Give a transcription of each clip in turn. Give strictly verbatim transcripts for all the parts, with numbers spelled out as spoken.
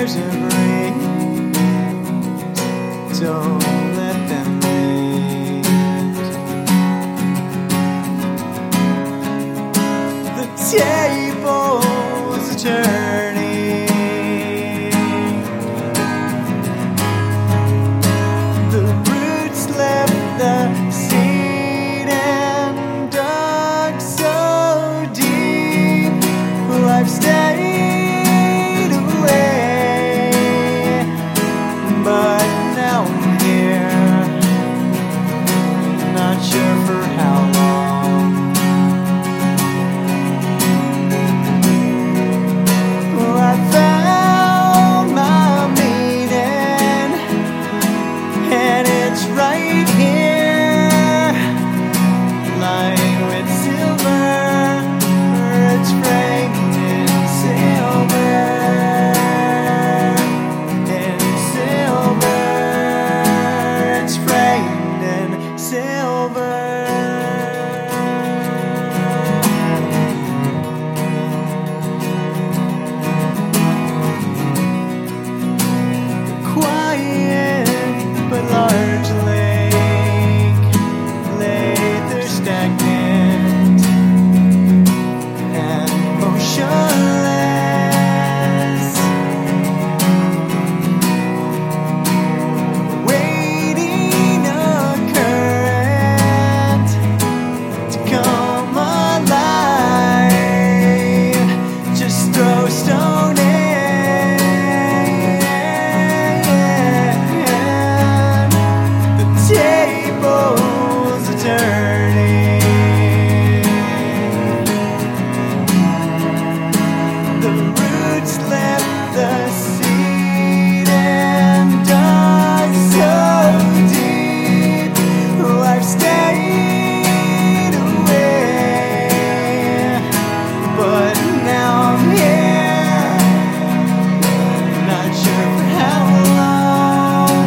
there's a breeze, don't let them lead. The tables are turning, the roots left the seed and dug so deep. I've stayed away, but now I'm here, not sure for how long. Well, I found my meaning, and it's right here, lined with silver. It's framed in silver, in silver. It's framed in silver. Quiet but large lake lay there stagnant and motionless, waiting a current to come alive. Just throw stone in. The tables are turning, the roots left the seed and dug so deep. Oh, I've stayed away, but now I'm here, not sure for how long.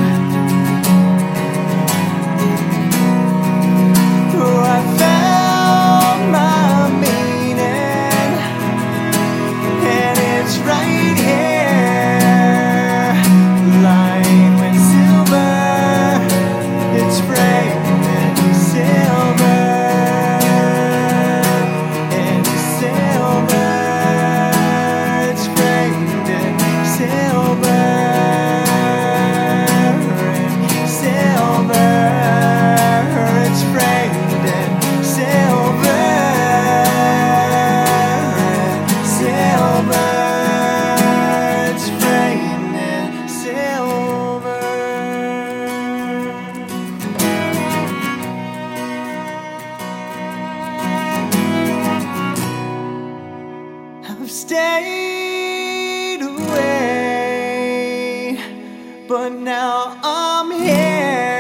Oh, I found my meaning, and it's right here, lined with silver. It's framed in silver, in silver. It's framed in silver, in silver. It's framed in silver, silver. It's framed in silver. I've stayed away, but now I'm here.